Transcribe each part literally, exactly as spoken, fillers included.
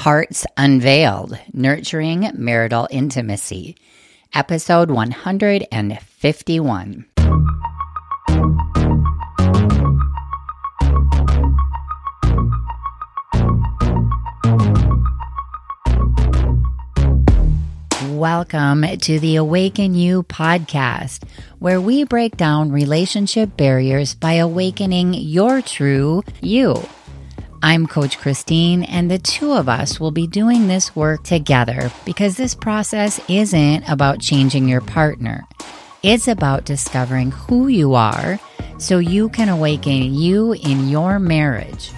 Hearts Unveiled, Nurturing Marital Intimacy, episode one hundred fifty-one. Welcome to the Awaken You podcast, where we break down relationship barriers by awakening your true you. I'm Coach Christine, and the two of us will be doing this work together because this process isn't about changing your partner. It's about discovering who you are so you can awaken you in your marriage.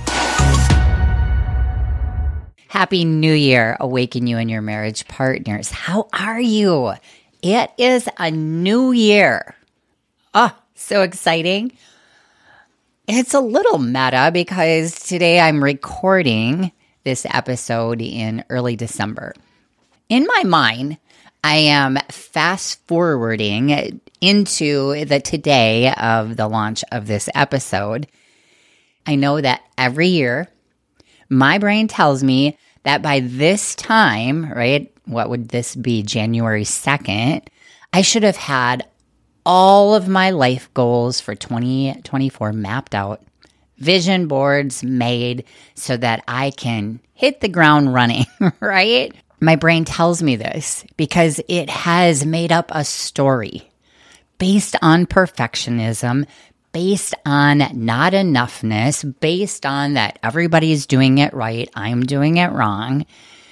Happy New Year, Awaken You and your marriage partners. How are you? It is a new year. Oh, so exciting. It's a little meta because today I'm recording this episode in early December. In my mind, I am fast forwarding into the today of the launch of this episode. I know that every year, my brain tells me that by this time, right, what would this be, January second, I should have had all of my life goals for twenty twenty-four mapped out, vision boards made so that I can hit the ground running, right? My brain tells me this because it has made up a story based on perfectionism, based on not enoughness, based on that everybody's doing it right, I'm doing it wrong.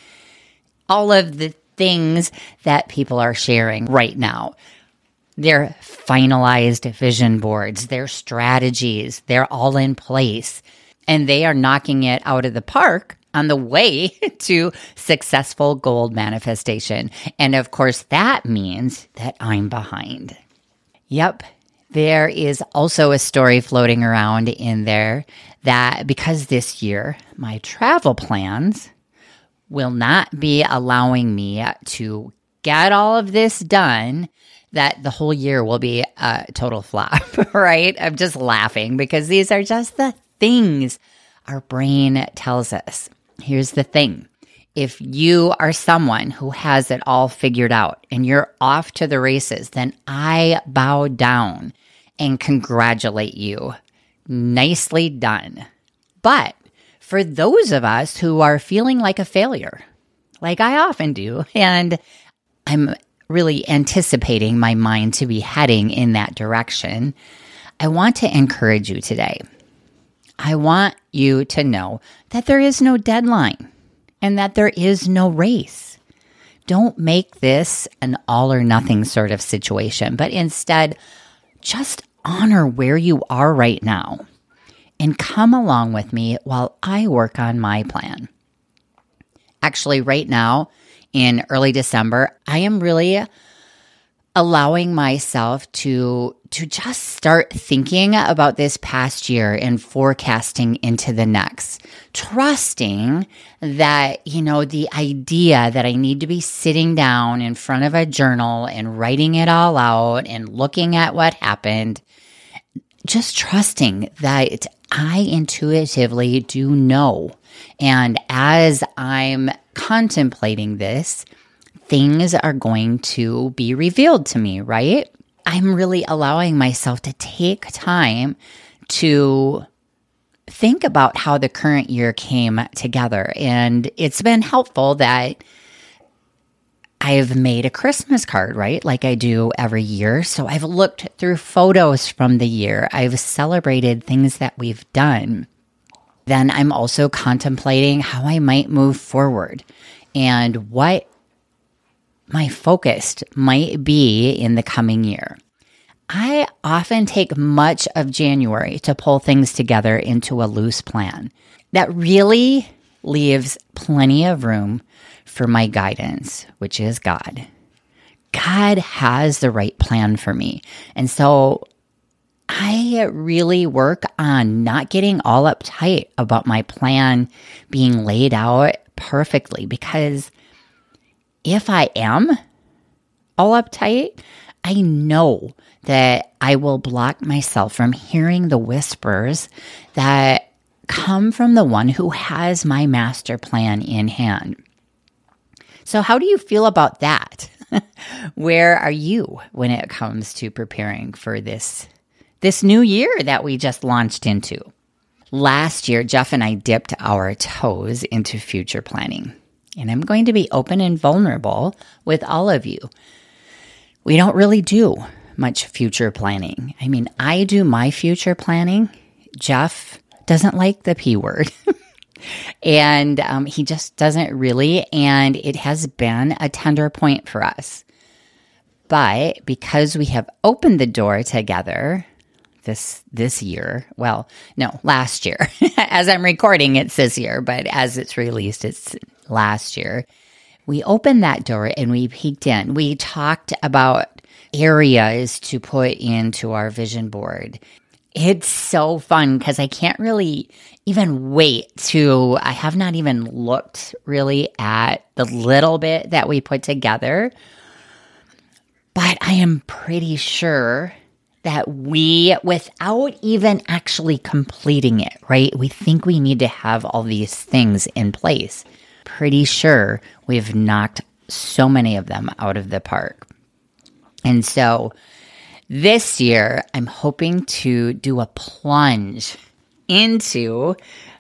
All of the things that people are sharing right now. Their finalized vision boards, their strategies, they're all in place. And they are knocking it out of the park on the way to successful goal manifestation. And of course, that means that I'm behind. Yep. There is also a story floating around in there that because this year my travel plans will not be allowing me to get all of this done, that the whole year will be a total flop, right? I'm just laughing because these are just the things our brain tells us. Here's the thing. If you are someone who has it all figured out and you're off to the races, then I bow down and congratulate you. Nicely done. But for those of us who are feeling like a failure, like I often do, and I'm really anticipating my mind to be heading in that direction, I want to encourage you today. I want you to know that there is no deadline and that there is no race. Don't make this an all or nothing sort of situation, but instead, just honor where you are right now and come along with me while I work on my plan. Actually, right now in early December, I am really allowing myself to, to just start thinking about this past year and forecasting into the next. Trusting that, you know, the idea that I need to be sitting down in front of a journal and writing it all out and looking at what happened, just trusting that I intuitively do know. And as I'm contemplating this, things are going to be revealed to me, right? I'm really allowing myself to take time to think about how the current year came together. And it's been helpful that I've made a Christmas card, right? Like I do every year. So I've looked through photos from the year. I've celebrated things that we've done. Then I'm also contemplating how I might move forward and what my focus might be in the coming year. I often take much of January to pull things together into a loose plan that really leaves plenty of room for my guidance, which is God. God has the right plan for me. And so I really work on not getting all uptight about my plan being laid out perfectly, because if I am all uptight, I know that I will block myself from hearing the whispers that come from the one who has my master plan in hand. So how do you feel about that? Where are you when it comes to preparing for this, this new year that we just launched into? Last year, Jeff and I dipped our toes into future planning, and I'm going to be open and vulnerable with all of you. We don't really do much future planning. I mean, I do my future planning. Jeff doesn't like the P word. And um, he just doesn't really, and it has been a tender point for us. But because we have opened the door together this this year, well, no, last year. As I'm recording, it's this year, but as it's released, it's last year. We opened that door and we peeked in. We talked about areas to put into our vision board. It's so fun because I can't really even wait to, I have not even looked really at the little bit that we put together, but I am pretty sure that we, without even actually completing it, right? We think we need to have all these things in place. Pretty sure we've knocked so many of them out of the park. And so this year, I'm hoping to do a plunge into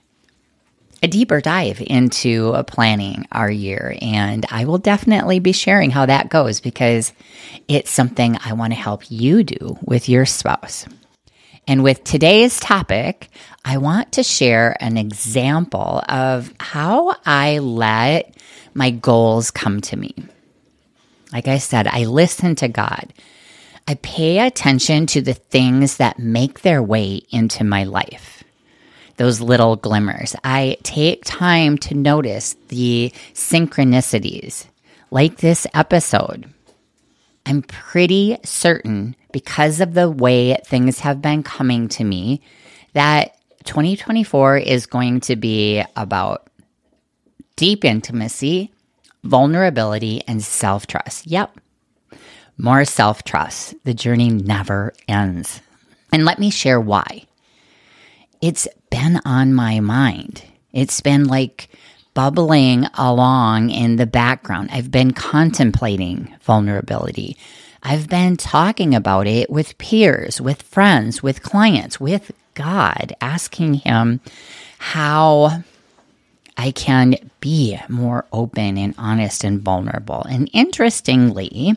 a deeper dive into planning our year. And I will definitely be sharing how that goes because it's something I want to help you do with your spouse. And with today's topic, I want to share an example of how I let my goals come to me. Like I said, I listen to God. I pay attention to the things that make their way into my life, those little glimmers. I take time to notice the synchronicities, like this episode. I'm pretty certain, because of the way things have been coming to me, that twenty twenty-four is going to be about deep intimacy, vulnerability, and self-trust. Yep. More self-trust. The journey never ends. And let me share why. It's been on my mind. It's been like bubbling along in the background. I've been contemplating vulnerability. I've been talking about it with peers, with friends, with clients, with God, asking Him how I can be more open and honest and vulnerable. And interestingly,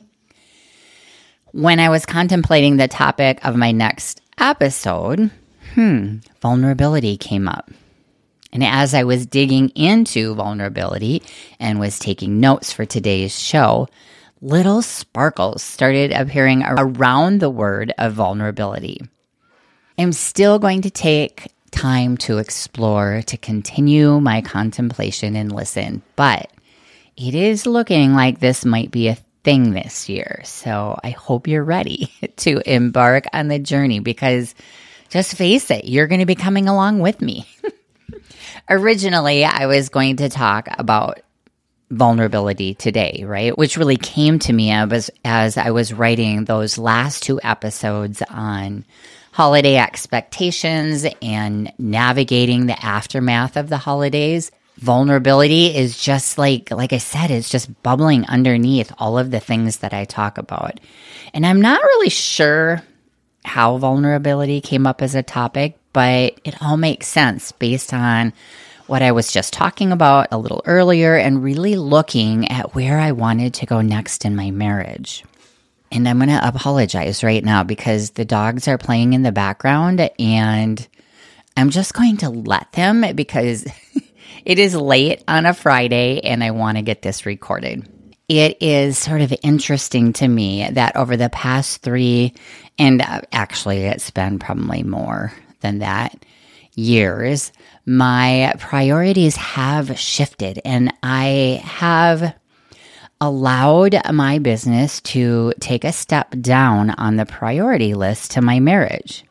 when I was contemplating the topic of my next episode, hmm, vulnerability came up. And as I was digging into vulnerability and was taking notes for today's show, little sparkles started appearing around the word of vulnerability. I'm still going to take time to explore, to continue my contemplation and listen, but it is looking like this might be a thing this year. So I hope you're ready to embark on the journey because just face it, you're going to be coming along with me. Originally, I was going to talk about vulnerability today, right? Which really came to me as, as I was writing those last two episodes on holiday expectations and navigating the aftermath of the holidays. Vulnerability is just like, like I said, it's just bubbling underneath all of the things that I talk about. And I'm not really sure how vulnerability came up as a topic, but it all makes sense based on what I was just talking about a little earlier and really looking at where I wanted to go next in my marriage. And I'm going to apologize right now because the dogs are playing in the background and I'm just going to let them because it is late on a Friday and I want to get this recorded. It is sort of interesting to me that over the past three, and actually it's been probably more than that, years, my priorities have shifted and I have allowed my business to take a step down on the priority list to my marriage.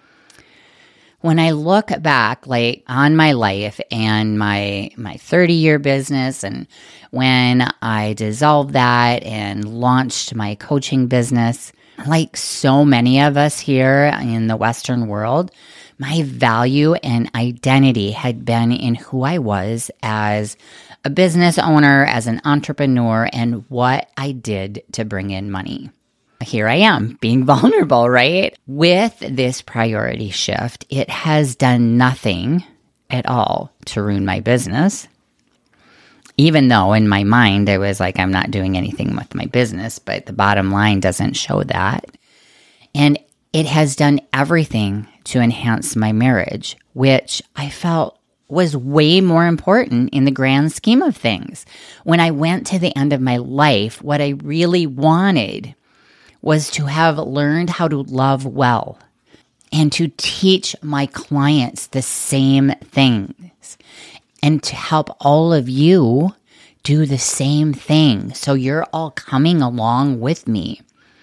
When I look back like on my life and my my thirty-year business and when I dissolved that and launched my coaching business, like so many of us here in the Western world, My value and identity had been in who I was as a business owner, as an entrepreneur, and what I did to bring in money. Here I am being vulnerable, right? With this priority shift, it has done nothing at all to ruin my business. Even though in my mind, I was like, I'm not doing anything with my business, but the bottom line doesn't show that. And it has done everything to enhance my marriage, which I felt was way more important in the grand scheme of things. When I went to the end of my life, what I really wanted was to have learned how to love well and to teach my clients the same things and to help all of you do the same thing. So you're all coming along with me.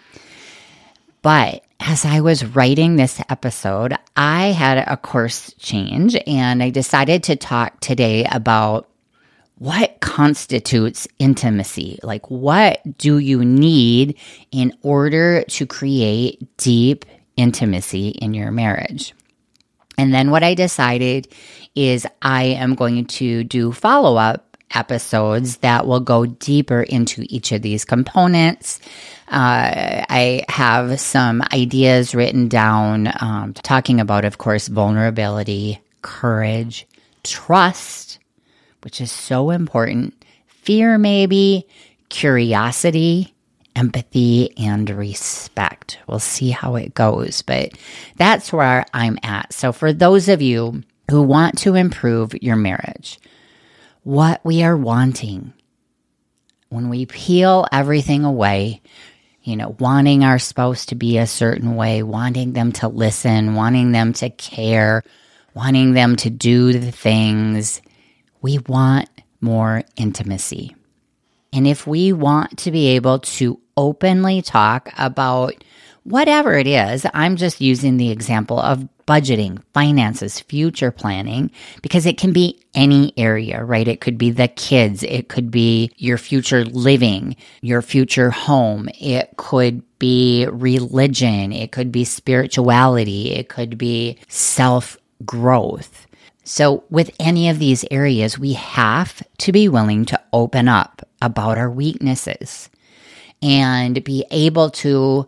But as I was writing this episode, I had a course change and I decided to talk today about what constitutes intimacy. Like, what do you need in order to create deep intimacy in your marriage? And then what I decided is I am going to do follow-up episodes that will go deeper into each of these components. Uh, I have some ideas written down, um, talking about, of course, vulnerability, courage, trust, which is so important, fear maybe, curiosity, empathy, and respect. We'll see how it goes, but that's where I'm at. So for those of you who want to improve your marriage, what we are wanting, when we peel everything away, you know, wanting our spouse to be a certain way, wanting them to listen, wanting them to care, wanting them to do the things, we want more intimacy. And if we want to be able to openly talk about whatever it is, I'm just using the example of budgeting, finances, future planning, because it can be any area, right? It could be the kids. It could be your future living, your future home. It could be religion. It could be spirituality. It could be self-growth. So with any of these areas, we have to be willing to open up about our weaknesses and be able to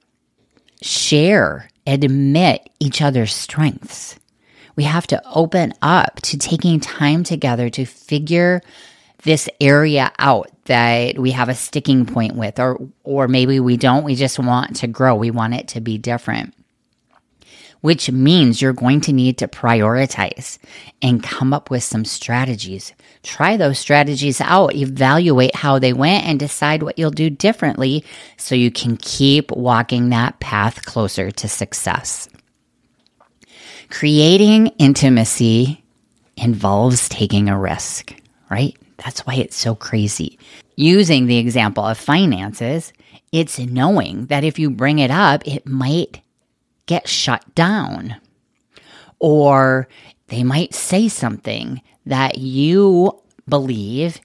share, admit each other's strengths. We have to open up to taking time together to figure this area out that we have a sticking point with, or or maybe we don't. We just want to grow. We want it to be different, which means you're going to need to prioritize and come up with some strategies. Try those strategies out, evaluate how they went, and decide what you'll do differently so you can keep walking that path closer to success. Creating intimacy involves taking a risk, right? That's why it's so crazy. Using the example of finances, it's knowing that if you bring it up, it might get shut down, or they might say something that you believe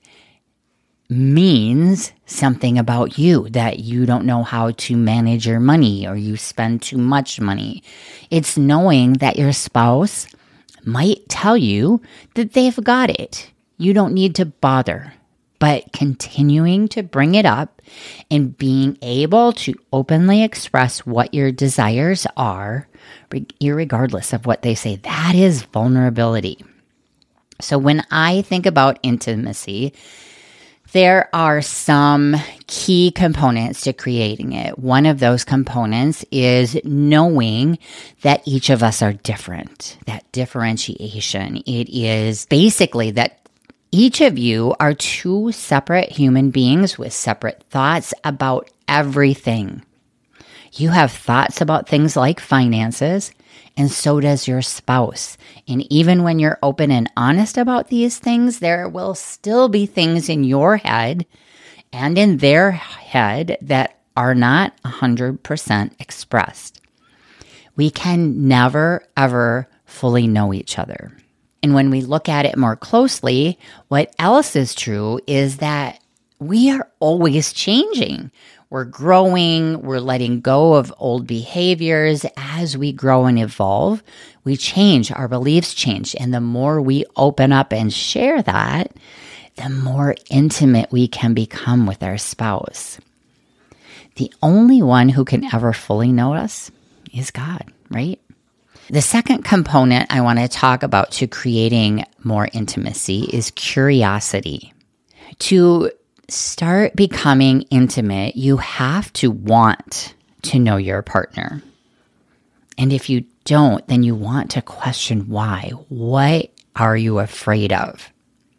means something about you, that you don't know how to manage your money or you spend too much money. It's knowing that your spouse might tell you that they've got it. You don't need to bother, but continuing to bring it up and being able to openly express what your desires are, irregardless of what they say, that is vulnerability. So when I think about intimacy, there are some key components to creating it. One of those components is knowing that each of us are different, that differentiation. It is basically that each of you are two separate human beings with separate thoughts about everything. You have thoughts about things like finances, and so does your spouse. And even when you're open and honest about these things, there will still be things in your head and in their head that are not one hundred percent expressed. We can never, ever fully know each other. And when we look at it more closely, what else is true is that we are always changing. We're growing, we're letting go of old behaviors. As we grow and evolve, we change, our beliefs change. And the more we open up and share that, the more intimate we can become with our spouse. The only one who can ever fully know us is God, right? The second component I want to talk about to creating more intimacy is curiosity. To start becoming intimate, you have to want to know your partner. And if you don't, then you want to question why. What are you afraid of?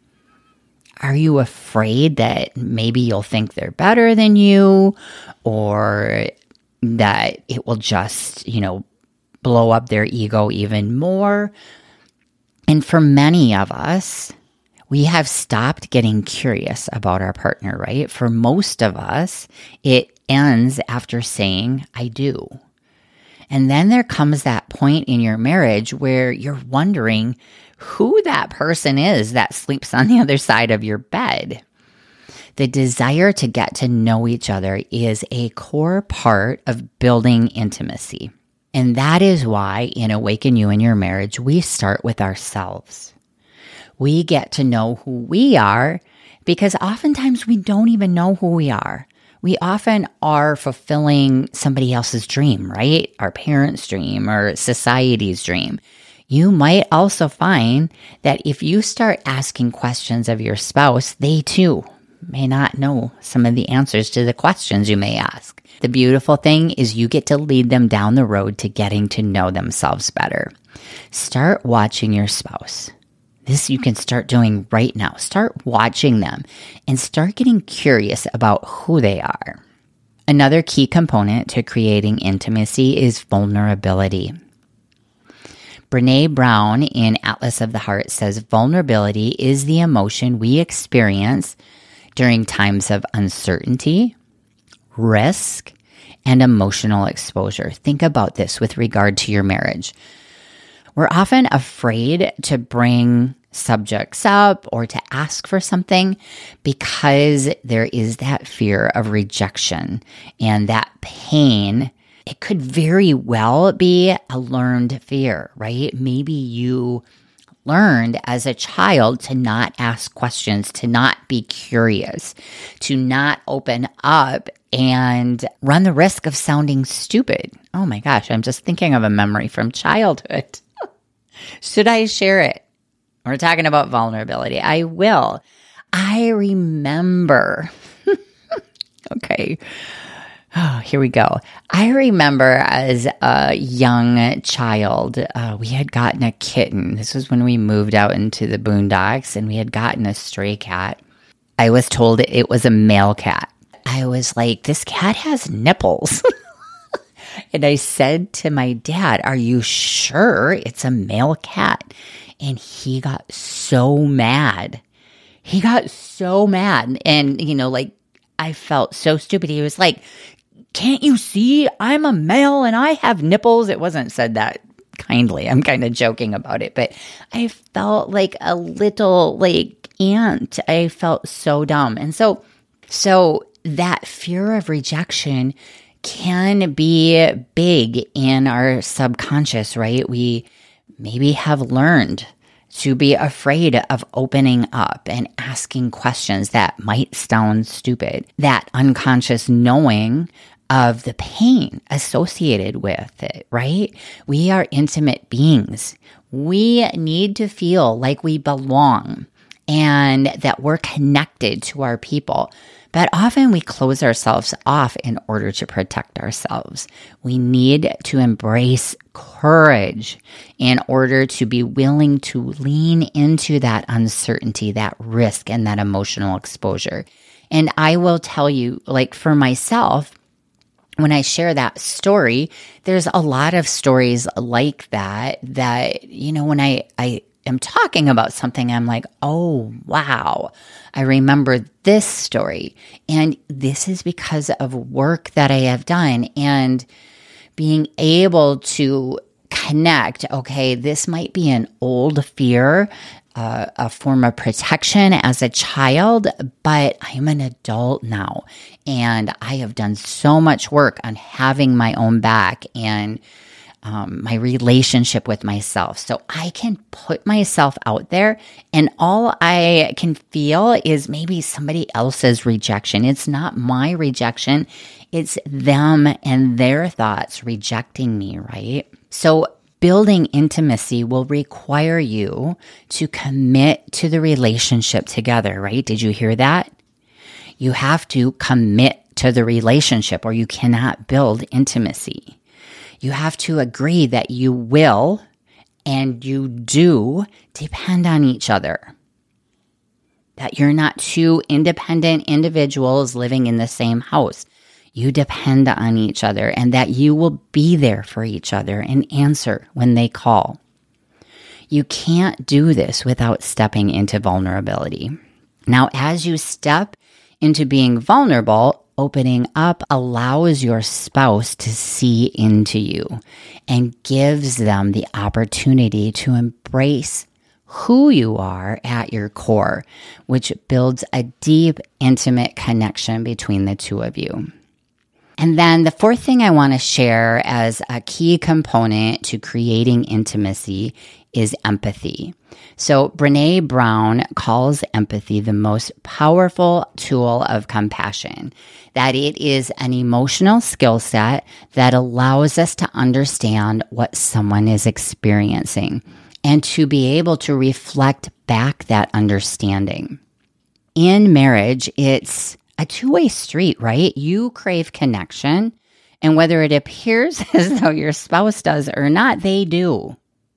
Are you afraid that maybe you'll think they're better than you, or that it will just, you know, blow up their ego even more? And for many of us, we have stopped getting curious about our partner, right? For most of us, it ends after saying, I do. And then there comes that point in your marriage where you're wondering who that person is that sleeps on the other side of your bed. The desire to get to know each other is a core part of building intimacy. And that is why in Awaken You in Your Marriage, we start with ourselves. We get to know who we are because oftentimes we don't even know who we are. We often are fulfilling somebody else's dream, right? Our parents' dream or society's dream. You might also find that if you start asking questions of your spouse, they too may not know some of the answers to the questions you may ask. The beautiful thing is you get to lead them down the road to getting to know themselves better. Start watching your spouse. This you can start doing right now. Start watching them and start getting curious about who they are. Another key component to creating intimacy is vulnerability. Brené Brown in Atlas of the Heart says vulnerability is the emotion we experience during times of uncertainty, risk, and emotional exposure. Think about this with regard to your marriage. We're often afraid to bring subjects up or to ask for something because there is that fear of rejection and that pain. It could very well be a learned fear, right? Maybe you learned as a child to not ask questions, to not be curious, to not open up and run the risk of sounding stupid. Oh my gosh, I'm just thinking of a memory from childhood. Should I share it? We're talking about vulnerability. I will. I remember. Okay. Oh, here we go. I remember as a young child, uh, we had gotten a kitten. This was when we moved out into the boondocks and we had gotten a stray cat. I was told it was a male cat. I was like, this cat has nipples. And I said to my dad, are you sure it's a male cat? And he got so mad. He got so mad. And, you know, like, I felt so stupid. He was like, can't you see I'm a male and I have nipples? It wasn't said that kindly. I'm kind of joking about it. But I felt like a little, like, ant. I felt so dumb. And so, so that fear of rejection can be big in our subconscious, right? We maybe have learned to be afraid of opening up and asking questions that might sound stupid. That unconscious knowing of the pain associated with it, right? We are intimate beings. We need to feel like we belong and that we're connected to our people. But often we close ourselves off in order to protect ourselves. We need to embrace courage in order to be willing to lean into that uncertainty, that risk, and that emotional exposure. And I will tell you, like for myself, when I share that story, there's a lot of stories like that, that, you know, when I, I am talking about something, I'm like, oh, wow, I remember this story. And this is because of work that I have done and being able to connect. Okay, this might be an old fear a, a form of protection as a child, but I'm an adult now, and I have done so much work on having my own back and um, my relationship with myself. So I can put myself out there, and all I can feel is maybe somebody else's rejection. It's not my rejection. It's them and their thoughts rejecting me, right? So building intimacy will require you to commit to the relationship together, right? Did you hear that? You have to commit to the relationship or you cannot build intimacy. You have to agree that you will and you do depend on each other. That you're not two independent individuals living in the same house. You depend on each other, and that you will be there for each other and answer when they call. You can't do this without stepping into vulnerability. Now, as you step into being vulnerable, opening up allows your spouse to see into you and gives them the opportunity to embrace who you are at your core, which builds a deep, intimate connection between the two of you. And then the fourth thing I want to share as a key component to creating intimacy is empathy. So Brené Brown calls empathy the most powerful tool of compassion, that it is an emotional skill set that allows us to understand what someone is experiencing and to be able to reflect back that understanding. In marriage, it's a two-way street, right? You crave connection, and whether it appears as though your spouse does or not, they do,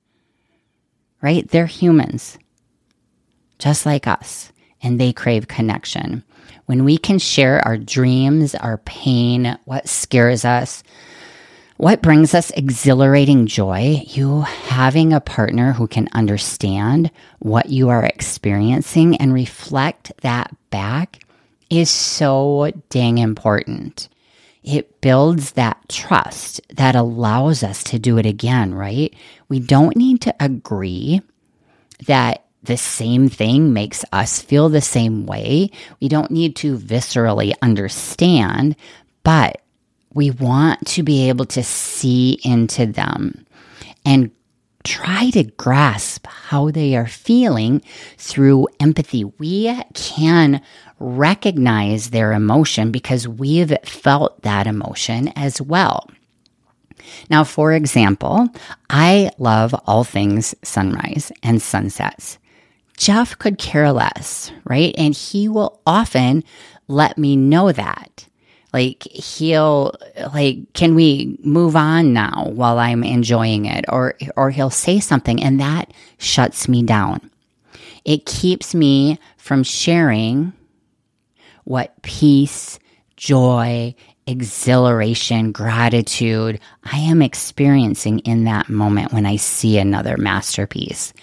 right? They're humans, just like us, and they crave connection. When we can share our dreams, our pain, what scares us, what brings us exhilarating joy, you having a partner who can understand what you are experiencing and reflect that back is so dang important. It builds that trust that allows us to do it again, right? We don't need to agree that the same thing makes us feel the same way. We don't need to viscerally understand, but we want to be able to see into them and try to grasp how they are feeling through empathy. We can recognize their emotion because we've felt that emotion as well. Now, for example, I love all things sunrise and sunsets. Jeff could care less, right? And he will often let me know that. Like, he'll, like, can we move on now while I'm enjoying it? Or, or he'll say something and that shuts me down. It keeps me from sharing what peace, joy, exhilaration, gratitude I am experiencing in that moment when I see another masterpiece.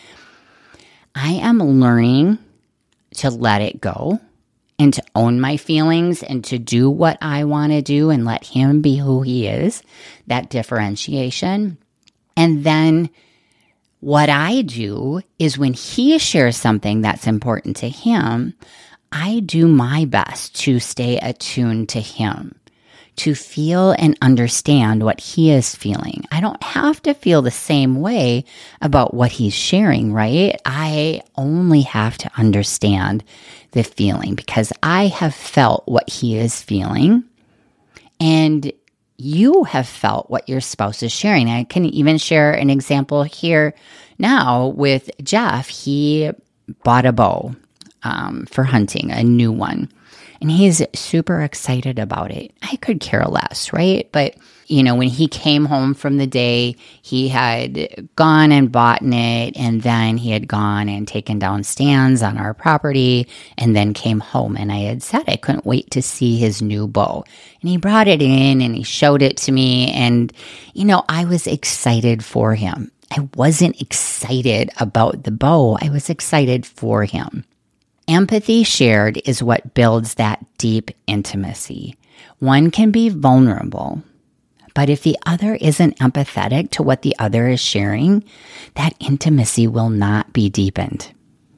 I am learning to let it go and to own my feelings and to do what I want to do and let him be who he is, that differentiation. And then what I do is when he shares something that's important to him, I do my best to stay attuned to him, to feel and understand what he is feeling. I don't have to feel the same way about what he's sharing, right? I only have to understand the feeling because I have felt what he is feeling, and you have felt what your spouse is sharing. I can even share an example here now with Jeff. He bought a bow um, for hunting, a new one. And he's super excited about it. I could care less, right? But, you know, when he came home from the day, he had gone and bought it, and then he had gone and taken down stands on our property, and then came home. And I had said I couldn't wait to see his new bow. And he brought it in, and he showed it to me, and, you know, I was excited for him. I wasn't excited about the bow. I was excited for him. Empathy shared is what builds that deep intimacy. One can be vulnerable, but if the other isn't empathetic to what the other is sharing, that intimacy will not be deepened.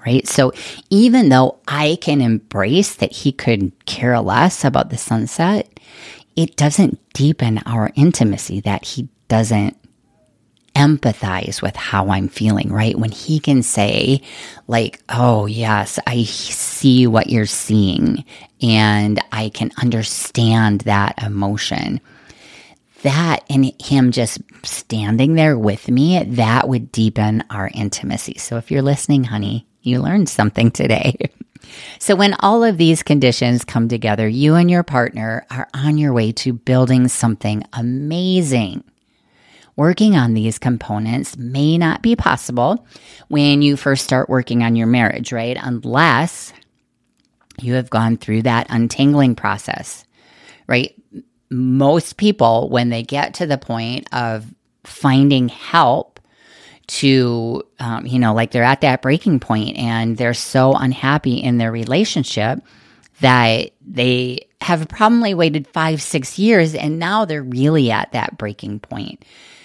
right? So even though I can embrace that he could care less about the sunset, it doesn't deepen our intimacy that he doesn't empathize with how I'm feeling, right? When he can say like, oh yes, I see what you're seeing and I can understand that emotion. That and him just standing there with me, that would deepen our intimacy. So if you're listening, honey, you learned something today. So when all of these conditions come together, you and your partner are on your way to building something amazing. Working on these components may not be possible when you first start working on your marriage, right? Unless you have gone through that untangling process, right? Most people, when they get to the point of finding help to, um, you know, like they're at that breaking point and they're so unhappy in their relationship that they have probably waited five, six years and now they're really at that breaking point.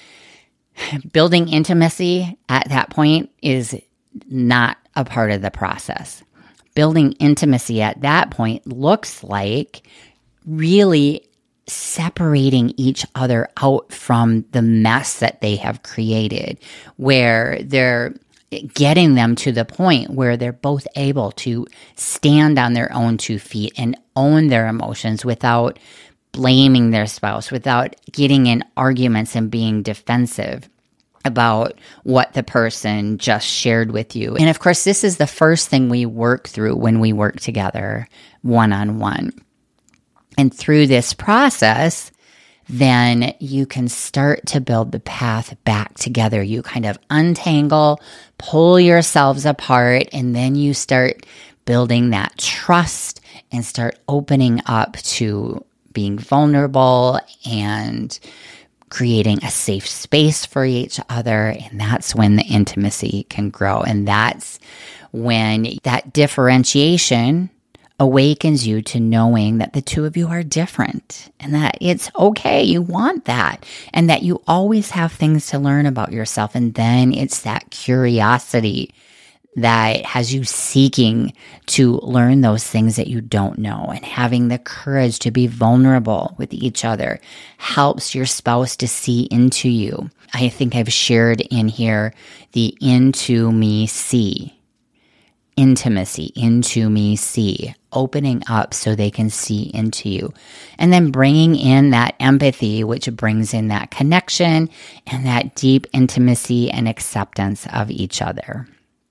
Building intimacy at that point is not a part of the process. Building intimacy at that point looks like really separating each other out from the mess that they have created, where they're getting them to the point where they're both able to stand on their own two feet and own their emotions without blaming their spouse, without getting in arguments and being defensive about what the person just shared with you. And of course, this is the first thing we work through when we work together one-on-one. And through this process, then you can start to build the path back together. You kind of untangle, pull yourselves apart, and then you start building that trust and start opening up to being vulnerable and creating a safe space for each other. And that's when the intimacy can grow. And that's when that differentiation awakens you to knowing that the two of you are different and that it's okay. You want that and that you always have things to learn about yourself. And then it's that curiosity that has you seeking to learn those things that you don't know, and having the courage to be vulnerable with each other helps your spouse to see into you. I think I've shared in here the into me see. Intimacy, into me see, opening up so they can see into you. And then bringing in that empathy, which brings in that connection and that deep intimacy and acceptance of each other.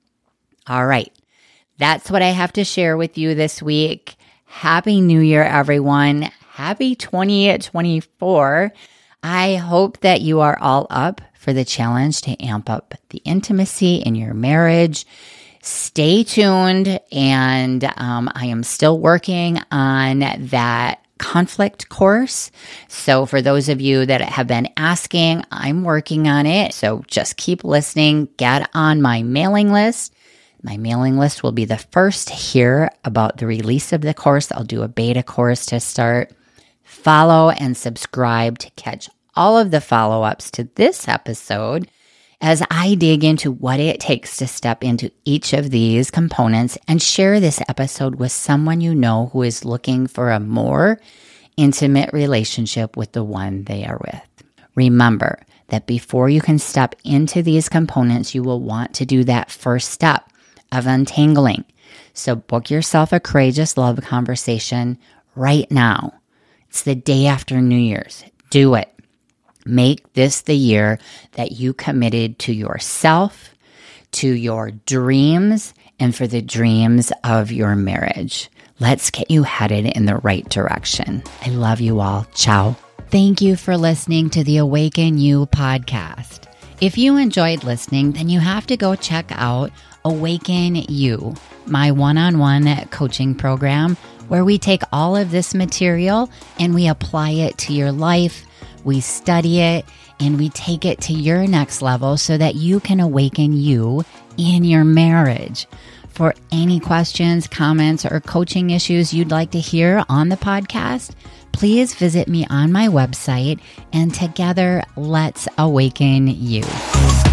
All right, that's what I have to share with you this week. Happy New Year, everyone. Happy twenty twenty-four. I hope that you are all up for the challenge to amp up the intimacy in your marriage. Stay tuned, and um, I am still working on that conflict course. So for those of you that have been asking, I'm working on it. So just keep listening. Get on my mailing list. My mailing list will be the first to hear about the release of the course. I'll do a beta course to start. Follow and subscribe to catch all of the follow-ups to this episode as I dig into what it takes to step into each of these components and share this episode with someone you know who is looking for a more intimate relationship with the one they are with. Remember that before you can step into these components, you will want to do that first step of untangling. So book yourself a courageous love conversation right now. It's the day after New Year's. Do it. Make this the year that you committed to yourself, to your dreams, and for the dreams of your marriage. Let's get you headed in the right direction. I love you all. Ciao. Thank you for listening to the Awaken You podcast. If you enjoyed listening, then you have to go check out Awaken You, my one-on-one coaching program, where we take all of this material and we apply it to your life. We study it and we take it to your next level so that you can awaken you in your marriage. For any questions, comments, or coaching issues you'd like to hear on the podcast, please visit me on my website, and together, let's awaken you.